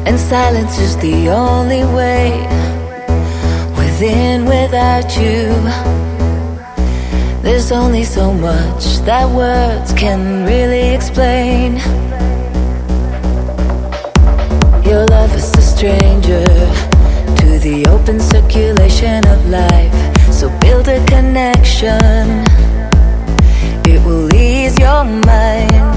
and silence is the only way. Within, without you, there's only so much that words can really explain. Your love is a stranger to the open circulation of life, so build a connection. It will ease your mind.